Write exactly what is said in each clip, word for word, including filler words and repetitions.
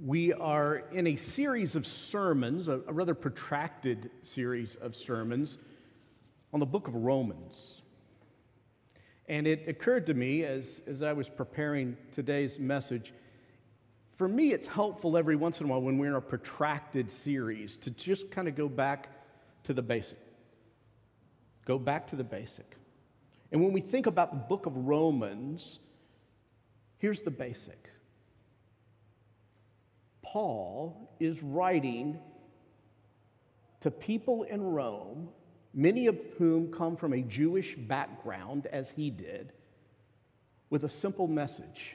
We are in a series of sermons, a, a rather protracted series of sermons, on the book of Romans. And it occurred to me as, as I was preparing today's message, for me it's helpful every once in a while when we're in a protracted series to just kind of go back to the basic. Go back to the basic. And when we think about the book of Romans, here's the basic. Paul is writing to people in Rome, many of whom come from a Jewish background, as he did, with a simple message.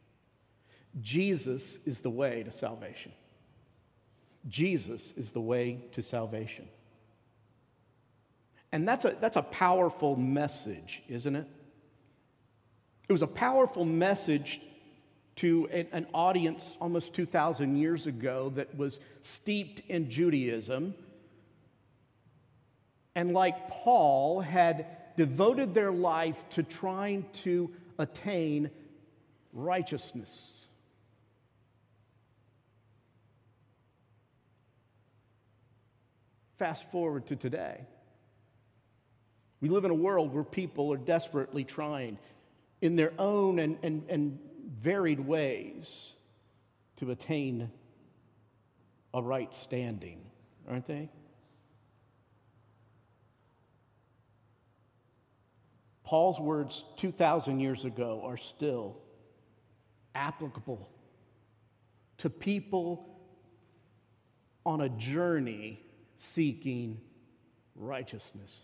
Jesus is the way to salvation. Jesus is the way to salvation. And that's a, that's a powerful message, isn't it? It was a powerful message to an audience almost two thousand years ago that was steeped in Judaism, and like Paul, had devoted their life to trying to attain righteousness. Fast forward to today. We live in a world where people are desperately trying in their own and, and, and varied ways to attain a right standing, aren't they? Paul's words two thousand years ago are still applicable to people on a journey seeking righteousness.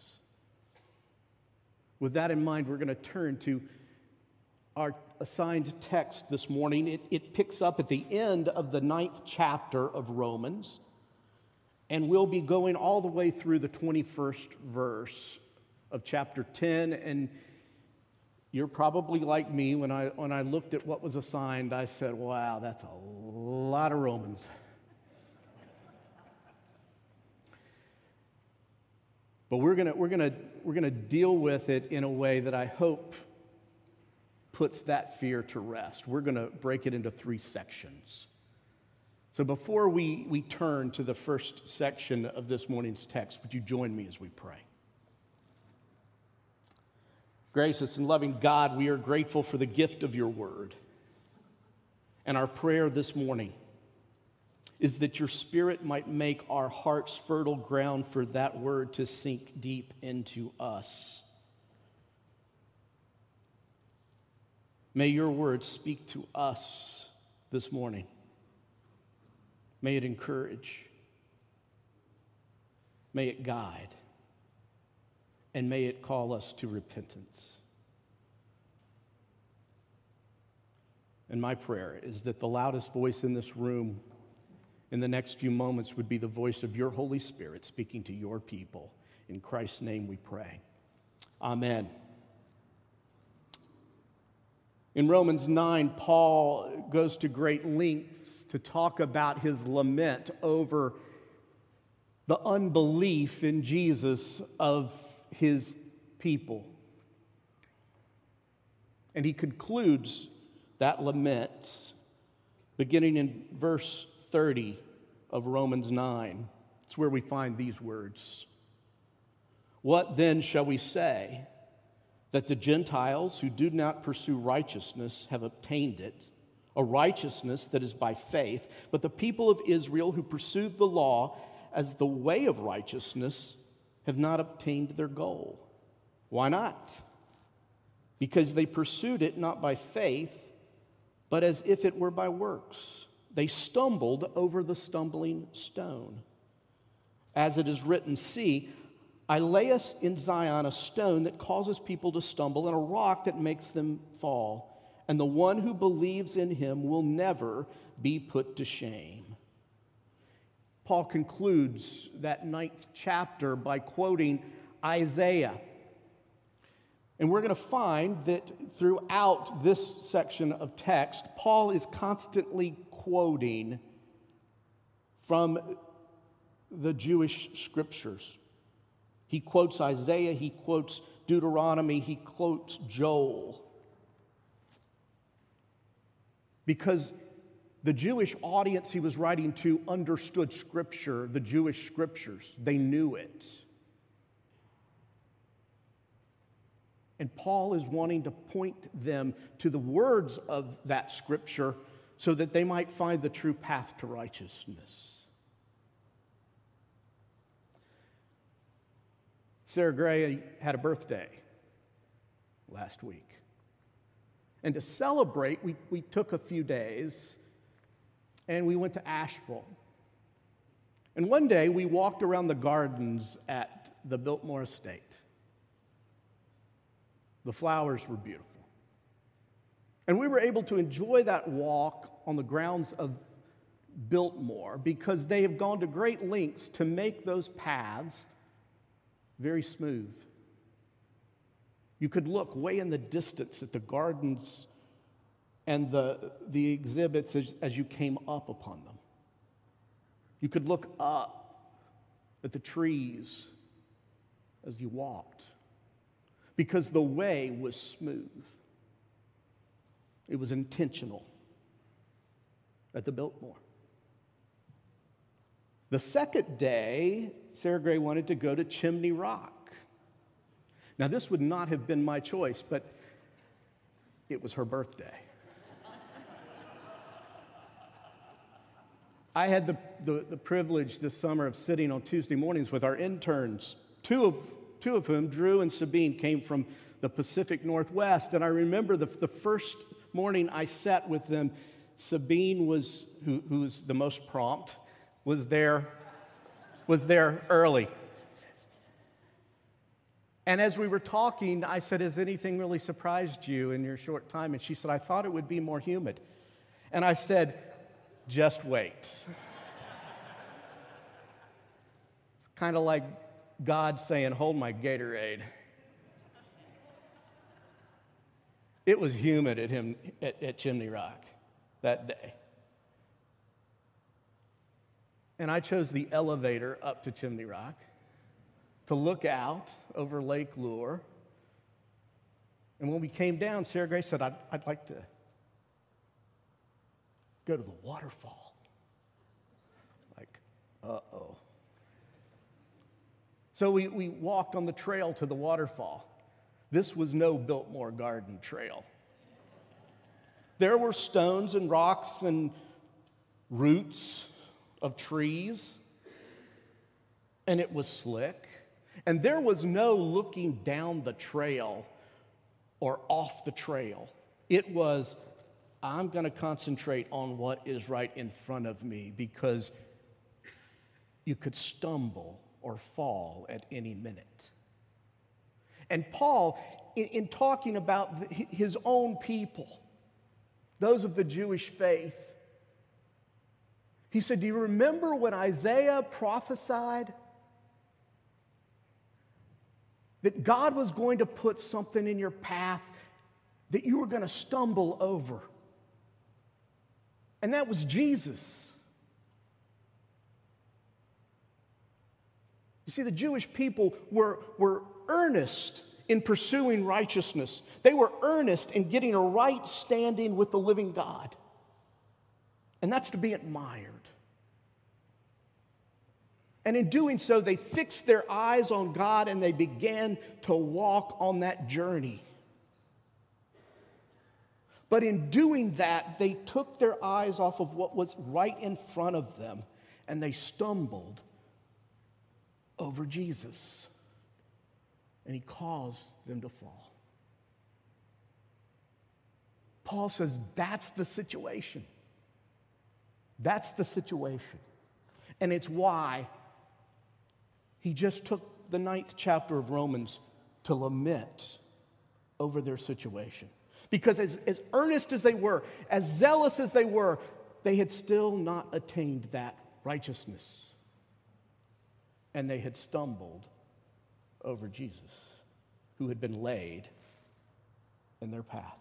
With that in mind, we're going to turn to our assigned text this morning. It, it picks up at the end of the ninth chapter of Romans, and we'll be going all the way through the twenty-first verse of chapter ten. And you're probably like me. When I when I looked at what was assigned, I said, wow, that's a lot of Romans. But we're gonna we're gonna we're gonna deal with it in a way that I hope puts that fear to rest. We're going to break it into three sections. So before we, we turn to the first section of this morning's text, would you join me as we pray? Gracious and loving God, we are grateful for the gift of your word. And our prayer this morning is that your Spirit might make our hearts fertile ground for that word to sink deep into us. May your word speak to us this morning. May it encourage. May it guide. And may it call us to repentance. And my prayer is that the loudest voice in this room in the next few moments would be the voice of your Holy Spirit speaking to your people. In Christ's name we pray. Amen. In Romans nine, Paul goes to great lengths to talk about his lament over the unbelief in Jesus of his people. And he concludes that lament beginning in verse thirty of Romans nine. It's where we find these words. What then shall we say? That the Gentiles who do not pursue righteousness have obtained it, a righteousness that is by faith, but the people of Israel who pursued the law as the way of righteousness have not obtained their goal. Why not? Because they pursued it not by faith, but as if it were by works. They stumbled over the stumbling stone. As it is written, see, I lay us in Zion a stone that causes people to stumble and a rock that makes them fall. And the one who believes in him will never be put to shame. Paul concludes that ninth chapter by quoting Isaiah. And we're going to find that throughout this section of text, Paul is constantly quoting from the Jewish scriptures. He quotes Isaiah, he quotes Deuteronomy, he quotes Joel. Because The Jewish audience he was writing to understood Scripture, the Jewish Scriptures. They knew it. And Paul is wanting to point them to the words of that Scripture so that they might find the true path to righteousness. Sarah Gray had a birthday last week. And to celebrate, we, we took a few days and we went to Asheville. And one day we walked around the gardens at the Biltmore Estate. The flowers were beautiful. And we were able to enjoy that walk on the grounds of Biltmore because they have gone to great lengths to make those paths very smooth. You could look way in the distance at the gardens and the, the exhibits as, as you came up upon them. You could look up at the trees as you walked because the way was smooth. It was intentional at the Biltmore. The second day, Sarah Gray wanted to go to Chimney Rock. Now, this would not have been my choice, but it was her birthday. I had the, the, the privilege this summer of sitting on Tuesday mornings with our interns, two of, two of whom, Drew and Sabine, came from the Pacific Northwest. And I remember the, the first morning I sat with them, Sabine was, who, who's the most prompt, was there, was there early. And as we were talking, I said, has anything really surprised you in your short time? And she said, I thought it would be more humid. And I said, just wait. It's kind of like God saying, hold my Gatorade. It was humid at him at, at Chimney Rock that day. And I chose the elevator up to Chimney Rock to look out over Lake Lure. And when we came down, Sarah Gray said, I'd, I'd like to go to the waterfall. Like, uh-oh. So we, we walked on the trail to the waterfall. This was no Biltmore Garden trail. There were stones and rocks and roots of trees, and it was slick. And there was no looking down the trail or off the trail. It was, I'm going to concentrate on what is right in front of me because you could stumble or fall at any minute. And Paul, in, in talking about the, his own people, those of the Jewish faith, he said, do you remember when Isaiah prophesied that God was going to put something in your path that you were going to stumble over? And that was Jesus. You see, the Jewish people were, were earnest in pursuing righteousness. They were earnest in getting a right standing with the living God. And that's to be admired. And in doing so, they fixed their eyes on God and they began to walk on that journey. But in doing that, they took their eyes off of what was right in front of them and they stumbled over Jesus. And he caused them to fall. Paul says that's the situation. That's the situation. And it's why he just took the ninth chapter of Romans to lament over their situation. Because as, as earnest as they were, as zealous as they were, they had still not attained that righteousness. And they had stumbled over Jesus, who had been laid in their path.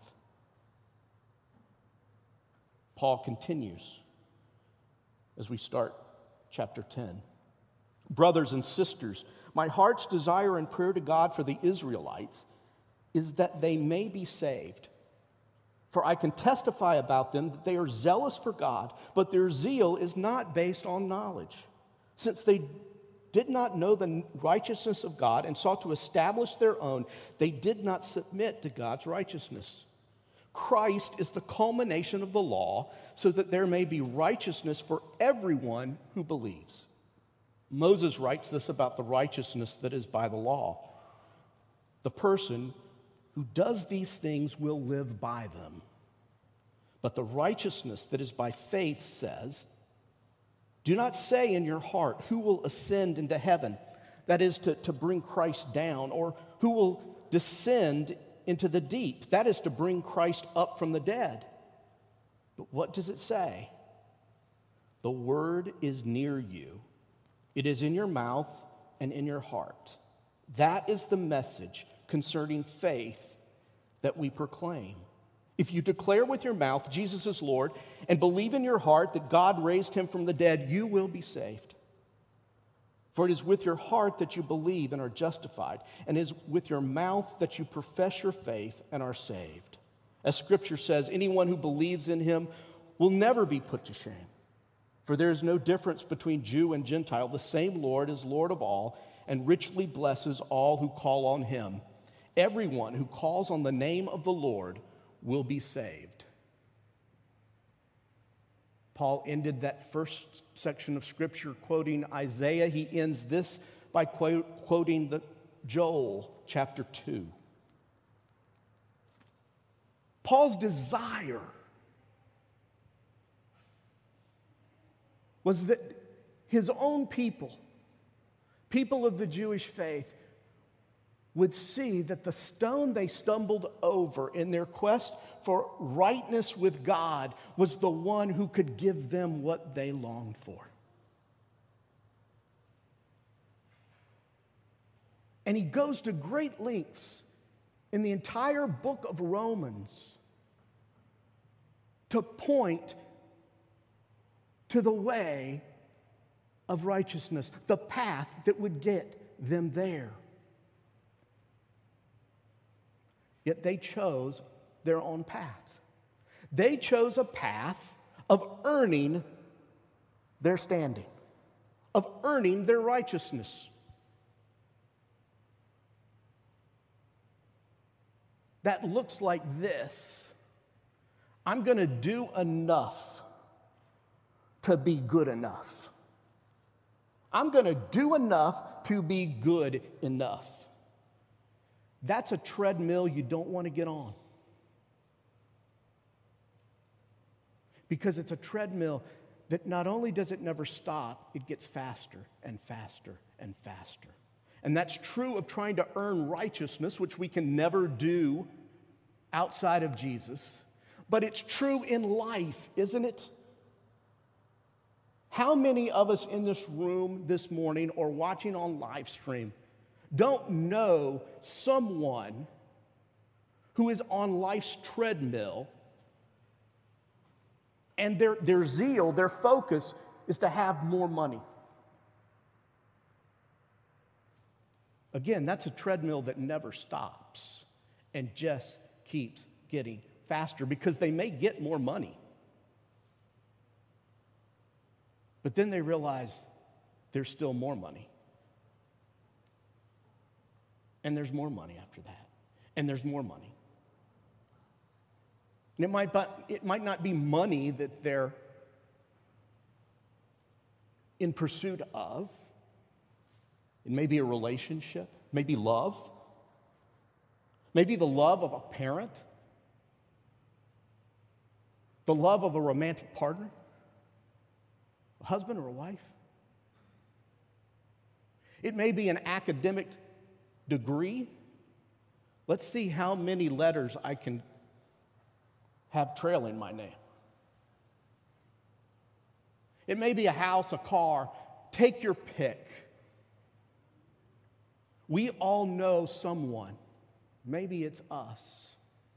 Paul continues as we start chapter ten. Brothers and sisters, my heart's desire and prayer to God for the Israelites is that they may be saved. For I can testify about them that they are zealous for God, but their zeal is not based on knowledge, since they did not know the righteousness of God and sought to establish their own. They did not submit to God's righteousness. Christ is the culmination of the law, so that there may be righteousness for everyone who believes. Moses writes this about the righteousness that is by the law. The person who does these things will live by them. But the righteousness that is by faith says, do not say in your heart, who will ascend into heaven? That is to, to bring Christ down, or who will descend into the deep? That is to bring Christ up from the dead. But what does it say? The word is near you. It is in your mouth and in your heart. That is the message concerning faith that we proclaim. If you declare with your mouth Jesus is Lord and believe in your heart that God raised him from the dead, you will be saved. For it is with your heart that you believe and are justified, and it is with your mouth that you profess your faith and are saved. As Scripture says, anyone who believes in him will never be put to shame. For there is no difference between Jew and Gentile. The same Lord is Lord of all and richly blesses all who call on him. Everyone who calls on the name of the Lord will be saved. Paul ended that first section of Scripture quoting Isaiah. He ends this by quote, quoting the Joel chapter two. Paul's desire was that his own people, people of the Jewish faith, would see that the stone they stumbled over in their quest for rightness with God was the one who could give them what they longed for. And he goes to great lengths in the entire book of Romans to point to the way of righteousness, the path that would get them there. Yet they chose their own path. They chose a path of earning their standing, of earning their righteousness. That looks like this. I'm going to do enough to be good enough. I'm going to do enough to be good enough. That's a treadmill you don't want to get on. Because it's a treadmill that not only does it never stop, it gets faster and faster and faster. And that's true of trying to earn righteousness, which we can never do outside of Jesus. But it's true in life, isn't it? How many of us in this room this morning or watching on live stream don't know someone who is on life's treadmill and their, their zeal, their focus is to have more money? Again, that's a treadmill that never stops and just keeps getting faster because they may get more money. But then they realize there's still more money. And there's more money after that. And there's more money. And it might, it might not be money that they're in pursuit of. It may be a relationship, maybe love, maybe the love of a parent, the love of a romantic partner, a husband or a wife. It may be an academic degree. Let's see how many letters I can have trailing my name. It may be a house, a car. Take your pick. We all know someone, maybe it's us,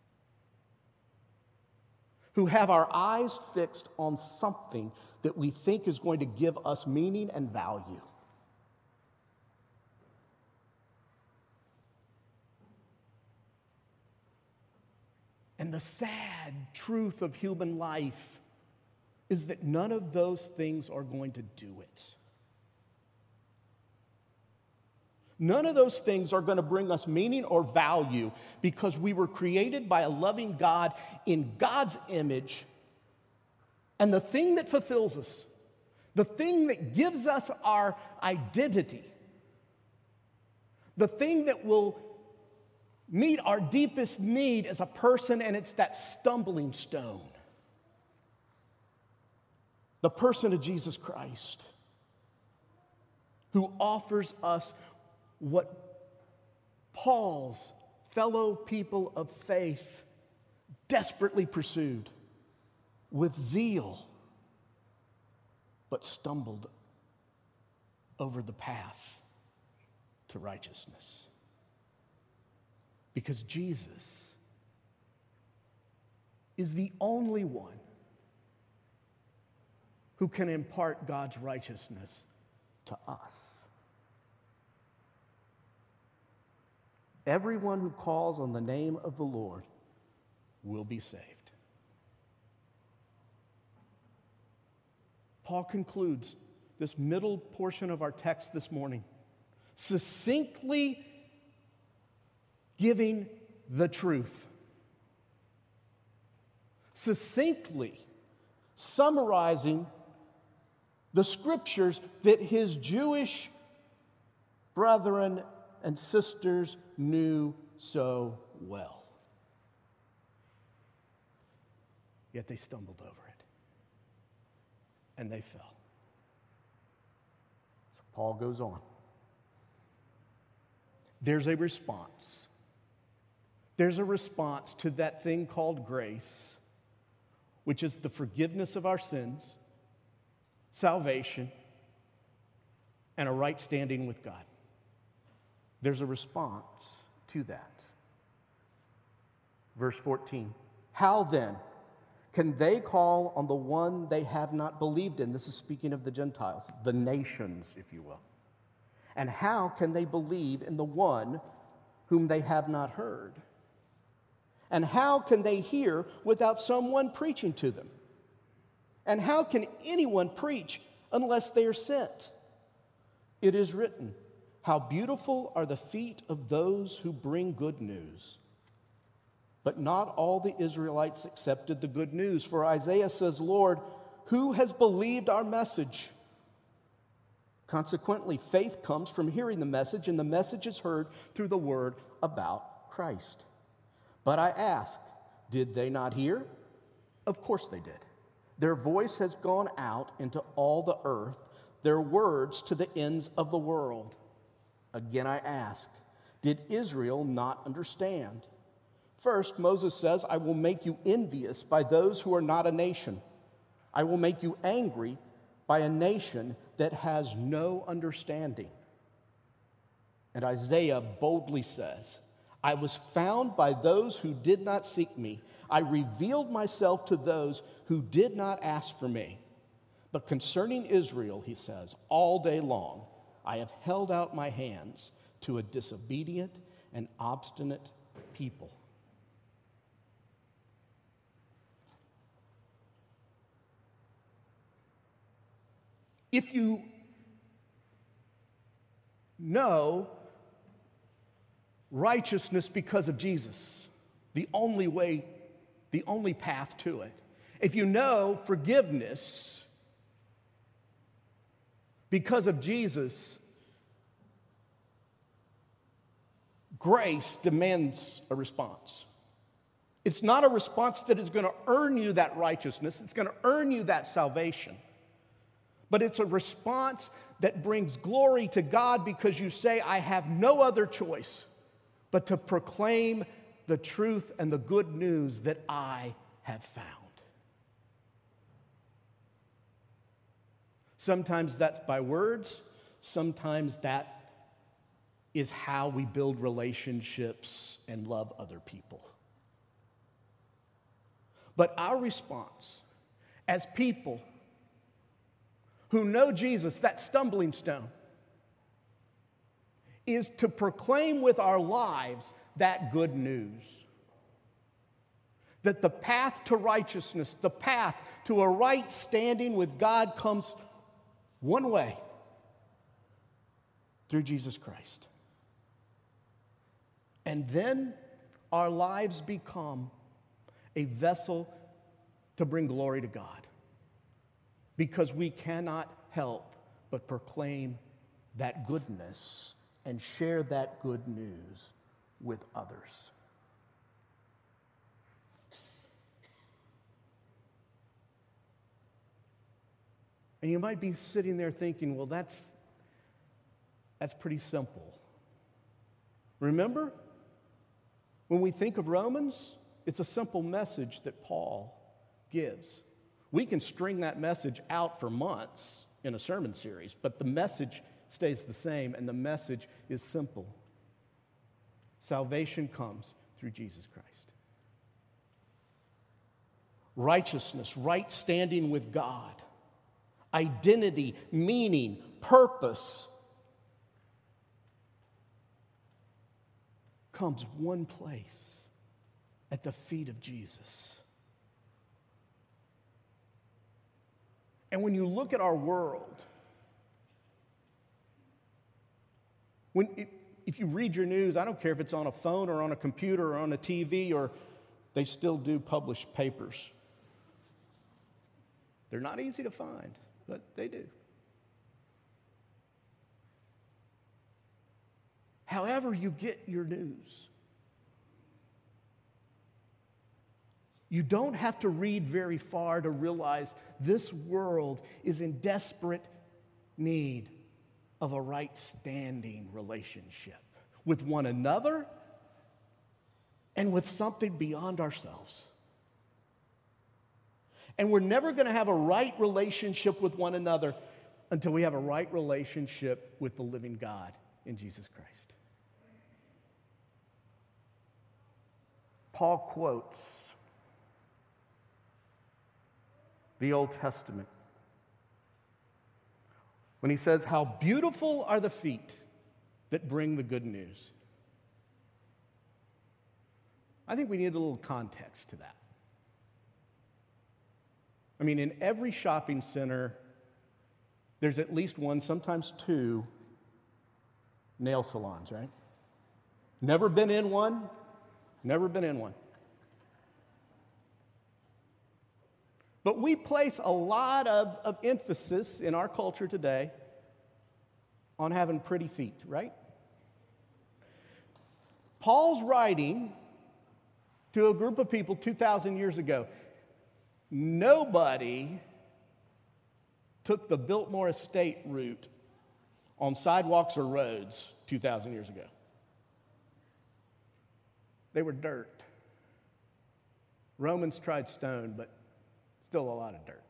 who have our eyes fixed on something that we think is going to give us meaning and value. And And the sad truth of human life is that none of those things are going to do it. None of those things are going to bring us meaning or value because we were created by a loving God in God's image. And the thing that fulfills us, the thing that gives us our identity, the thing that will meet our deepest need as a person, and it's that stumbling stone. The person of Jesus Christ, who offers us what Paul's fellow people of faith desperately pursued with zeal, but stumbled over the path to righteousness. Because Jesus is the only one who can impart God's righteousness to us. Everyone who calls on the name of the Lord will be saved. Paul concludes this middle portion of our text this morning, succinctly giving the truth, succinctly summarizing the scriptures that his Jewish brethren and sisters knew so well. Yet they stumbled over it, and they fell. So Paul goes on. There's a response. There's a response to that thing called grace, which is the forgiveness of our sins, salvation, and a right standing with God. There's a response to that. Verse fourteen. How then can they call on the one they have not believed in? This is speaking of the Gentiles, the nations, if you will. And how can they believe in the one whom they have not heard? And how can they hear without someone preaching to them? And how can anyone preach unless they are sent? It is written, how beautiful are the feet of those who bring good news. But not all the Israelites accepted the good news. For Isaiah says, Lord, who has believed our message? Consequently, faith comes from hearing the message, and the message is heard through the word about Christ. But I ask, did they not hear? Of course they did. Their voice has gone out into all the earth, their words to the ends of the world. Again I ask, did Israel not understand? First, Moses says, I will make you envious by those who are not a nation. I will make you angry by a nation that has no understanding. And Isaiah boldly says, I was found by those who did not seek me. I revealed myself to those who did not ask for me. But concerning Israel, he says, all day long, I have held out my hands to a disobedient and obstinate people. If you know righteousness because of Jesus, the only way, the only path to it, if you know forgiveness because of Jesus, grace demands a response. It's not a response that is going to earn you that righteousness. It's going to earn you that salvation. But it's a response that brings glory to God because you say, I have no other choice but to proclaim the truth and the good news that I have found. Sometimes that's by words. Sometimes that is how we build relationships and love other people. But our response as people who know Jesus, that stumbling stone, is to proclaim with our lives that good news. that the path to righteousness, the path to a right standing with God comes one way, through Jesus Christ. And then our lives become a vessel to bring glory to God, because we cannot help but proclaim that goodness and share that good news with others. And you might be sitting there thinking, well, that's, that's pretty simple. Remember, when we think of Romans, it's a simple message that Paul gives. We can string that message out for months in a sermon series, but the message stays the same, and the message is simple. Salvation comes through Jesus Christ. Righteousness, right standing with God, identity, meaning, purpose comes one place, at the feet of Jesus. And when you look at our world, when if you read your news, I don't care if it's on a phone or on a computer or on a T V, or they still do publish papers. They're not easy to find, but they do. However you get your news, you don't have to read very far to realize this world is in desperate need of a right standing relationship with one another and with something beyond ourselves. And we're never going to have a right relationship with one another until we have a right relationship with the living God in Jesus Christ. Paul quotes the Old Testament when he says, "How beautiful are the feet that bring the good news." I think we need a little context to that. I mean, in every shopping center, there's at least one, sometimes two, nail salons, right? Never been in one? Never been in one. But we place a lot of, of emphasis in our culture today on having pretty feet, right? Paul's writing to a group of people two thousand years ago. Nobody took the Biltmore Estate route on sidewalks or roads two thousand years ago. They were dirt. Romans tried stone, but still a lot of dirt.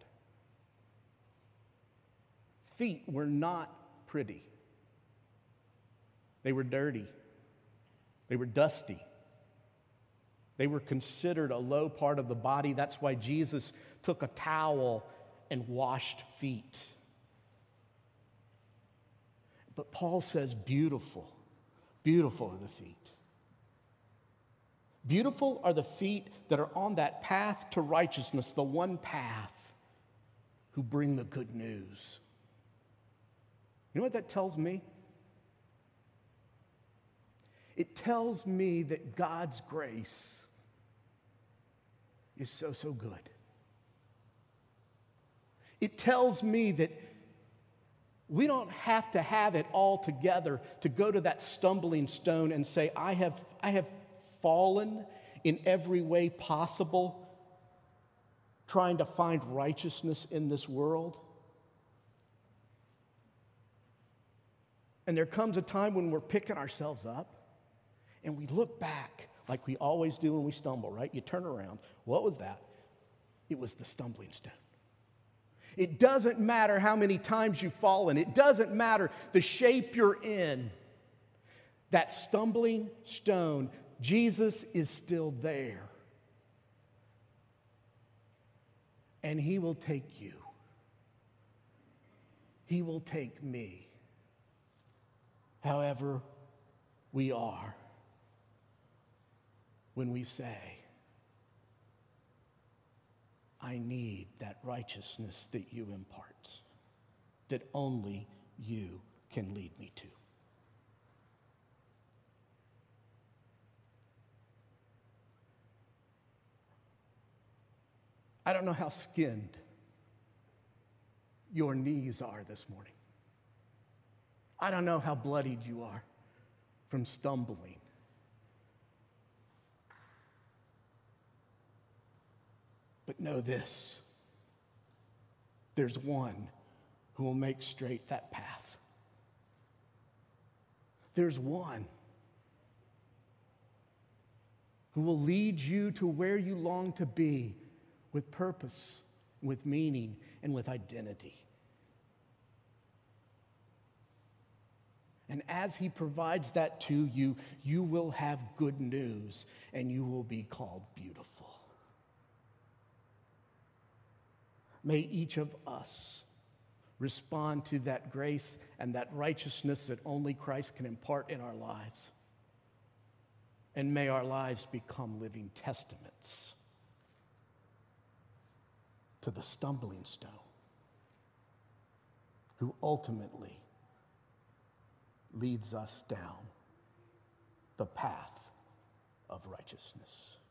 Feet were not pretty. They were dirty. They were dusty. They were considered a low part of the body. That's why Jesus took a towel and washed feet. But Paul says, beautiful, beautiful are the feet. Beautiful are the feet that are on that path to righteousness, the one path, who bring the good news. You know what that tells me? It tells me that God's grace is so, so good. It tells me that we don't have to have it all together to go to that stumbling stone and say, I have, I have fallen in every way possible, trying to find righteousness in this world. And there comes a time when we're picking ourselves up and we look back like we always do when we stumble, right? You turn around. What was that? It was the stumbling stone. It doesn't matter how many times you've fallen. It doesn't matter the shape you're in. That stumbling stone, Jesus is still there. And he will take you. He will take me. However we are, when we say, I need that righteousness that you impart, that only you can lead me to. I don't know how skinned your knees are this morning. I don't know how bloodied you are from stumbling. But know this, there's one who will make straight that path. There's one who will lead you to where you long to be with purpose, with meaning, and with identity. And as he provides that to you, you will have good news and you will be called beautiful. May each of us respond to that grace and that righteousness that only Christ can impart in our lives. And may our lives become living testaments to the stumbling stone, who ultimately leads us down the path of righteousness.